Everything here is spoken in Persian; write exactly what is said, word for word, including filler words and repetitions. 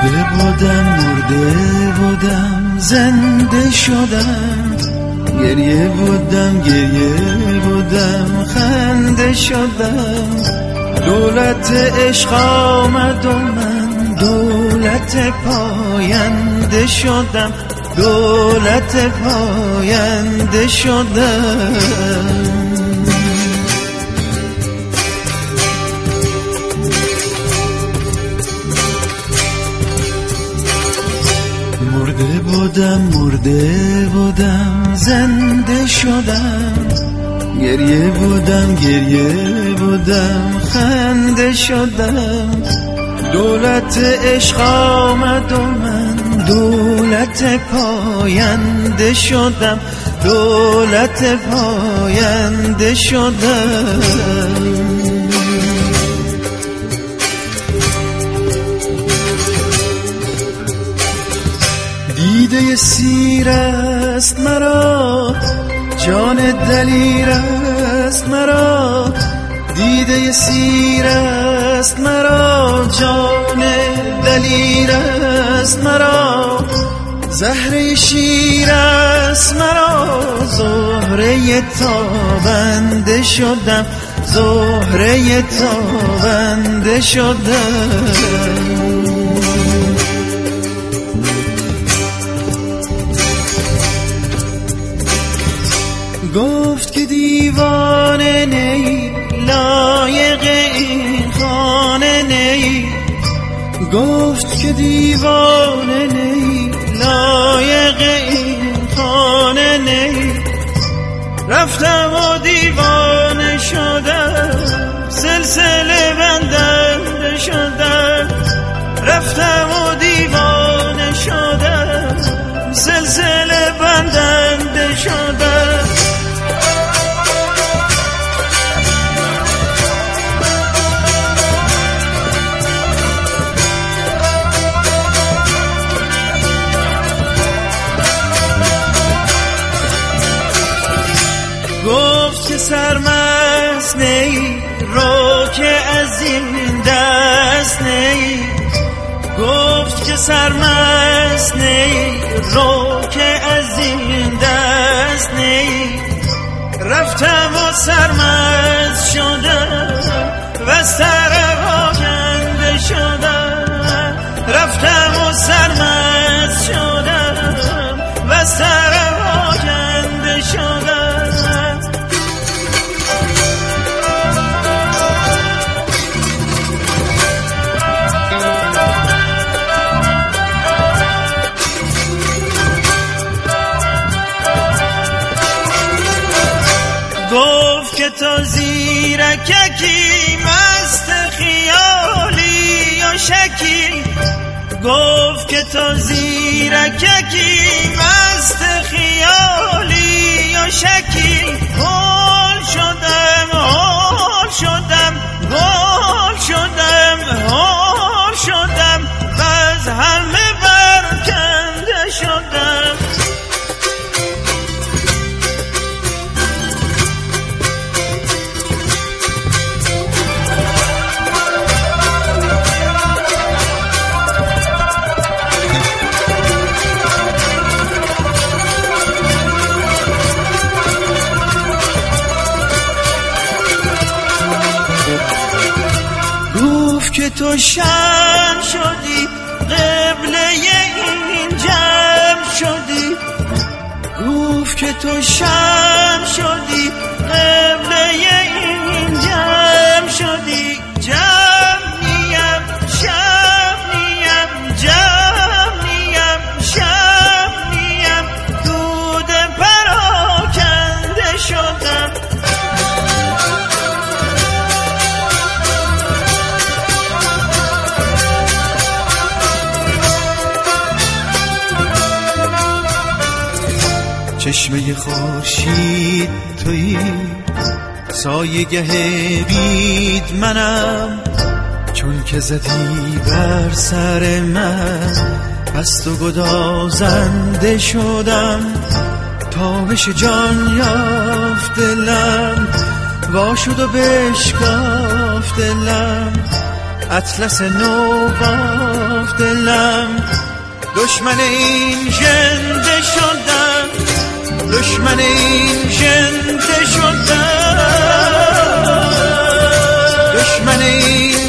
مرده بودم مرده بودم زنده شدم، گریه بودم گریه بودم خنده شدم. دولت عشق آمد و من دولت پاینده شدم، دولت پاینده شدم. مرده بودم مرده بودم زنده شدم، گریه بودم گریه بودم خنده شدم. دولت عشق آمد و من دولت پاینده شدم، دولت پاینده شدم. دیده سیر است مرا، جان دلیر است مرا. دیده سیر است مرا، جان دلیر است مرا. زهره شیر است مرا، زهره تابنده شدم، زهره تابنده شدم. گفت که دیوانه نی، لایق این خانه نی. گفت که دیوانه نی، لایق این خانه نی. رفتم و دیوانه شدم، سلسله بندنده شدم. رفتم و دیوانه شدم، سلسله بندنده شدم. گفت که سرمست نی، رو که از این دست نی. گفت که سرمست نی، رو که از این دست نی. رفتم و سرمست شدم و سر آکنده شدم. رفتم و سرمست شدم و سر آکنده شدم. گفت که تو زیرککی مست خیالی یا شکی. گفت که تو زیرککی مست خیالی یا شکی. هول شدم هول شدم هول شدم هول شدم و از همه برکنده شدم. که تو شم شدی، قبله این جمع شدی. گفت که تو شم شدی، قبله این جمع شدی. جمع نیم شم نیم، جمع نیم شم نیم. دود پراکنده شدم. چشمه خورشید تویی، سایه‌گه بید منم. چون که زدی بر سر من، پست و گدازنده شدم. تابش جان یافت دلم، وا شد و بشکافت دلم. اطلس نو بافت دلم. شدم، دشمن این ژنده شدم، دشمن این ژنده شدم، دشمن این